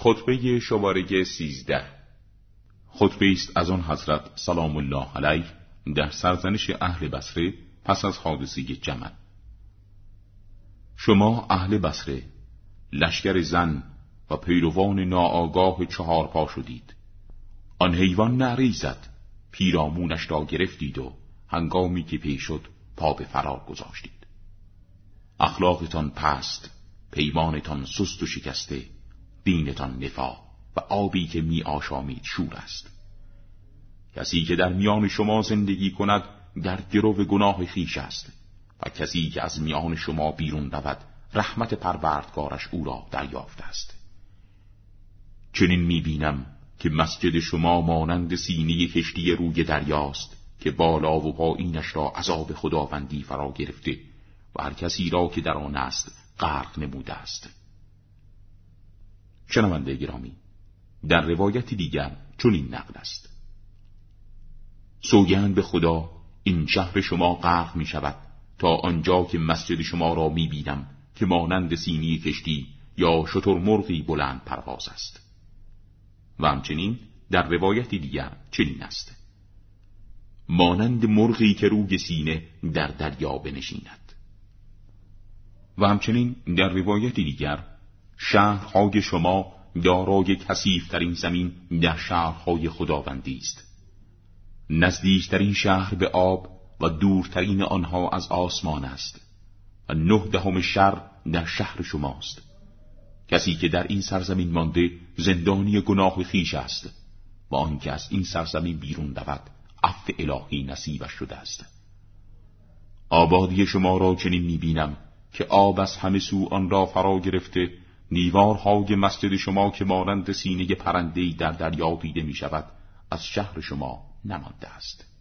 خطبه شماره 13. خطبه است از آن حضرت سلام الله علیه در سرزنش اهل بصره پس از حادثه جمل. شما اهل بصره لشکر زن و پیروان ناآگاه 4 پا شدید. آن حیوان نعره زد، پیرامونش را گرفتید و هنگامی که پیش شد پا به فرار گذاشتید. اخلاقتان پست، پیمانتان سست و شکسته، دینتان نفاق و آبی که می آشامید شور است. کسی که در میان شما زندگی کند در گرو گناه خویش است و کسی که از میان شما بیرون رود رحمت پروردگارش او را دریافته است. چنین می بینم که مسجد شما مانند سینه کشتی روی دریاست که بالا و پایینش را عذاب خداوندی فرا گرفته و هر کسی را که در آن است غرق نموده است. شنونده گرامی، در روایت دیگر چنین نقل است: سوگند به خدا این شهر شما غرق می شود تا آنجا که مسجد شما را می بینم که مانند سینی کشتی یا شترمرغی بلند پرواز است. و همچنین در روایت دیگر چنین است: مانند مرغی که روی سینه در دریا بنشیند. و همچنین در روایت دیگر شهرهای شما دارای کثیف‌ترین زمین در شهرهای خداوندی است. نزدیکترین شهر به آب و دورترین آنها از آسمان است و 9 شهر در شهر شماست. کسی که در این سرزمین مانده زندانی گناه خویش است و آنکه از این سرزمین بیرون رود عفو الهی نصیبش شده است. آبادی شما را چنین می‌بینم که آب از همه سو آن را فرا گرفته، دیوارهای مسجد شما که مانند سینه پرنده‌ای در دریا دیده می شود از شهر شما نمانده است.